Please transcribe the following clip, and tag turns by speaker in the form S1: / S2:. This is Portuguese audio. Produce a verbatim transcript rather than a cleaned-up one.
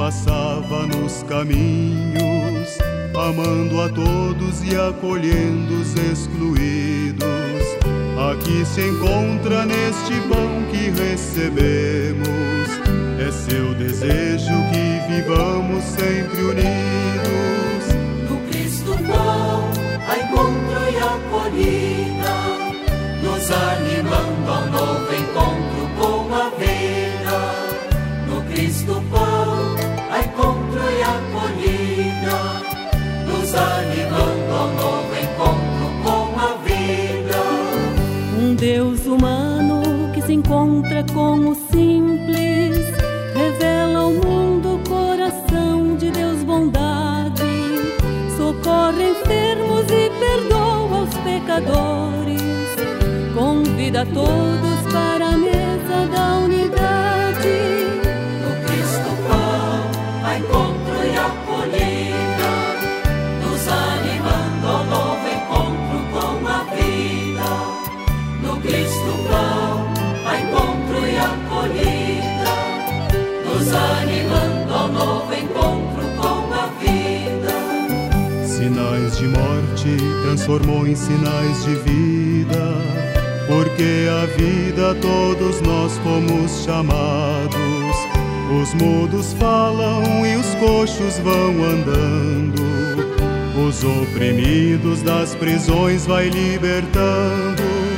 S1: passava nos caminhos, amando a todos e acolhendo os excluídos. Aqui se encontra neste pão que recebemos, é seu desejo que vivamos sempre unidos.
S2: No Cristo pão, a encontro e acolhida, nos animando ao novo encontro com a vida. No Cristo pão, a encontro e acolhida, nos animando ao novo encontro com a vida.
S3: Um Deus humano que se encontra com o simples, revela ao mundo o coração de Deus bondade, socorre enfermos e perdoa os pecadores, convida a todos para a mesa da unidade.
S2: No Cristo pão, a encontro e acolhida, nos animando ao novo encontro com a vida. No Cristo pão, a encontro e acolhida, nos animando ao novo encontro com a vida.
S1: Sinais de morte transformou em sinais de vida, porque a vida todos nós fomos chamados. Os mudos falam e os coxos vão andando, os oprimidos das prisões vai libertando.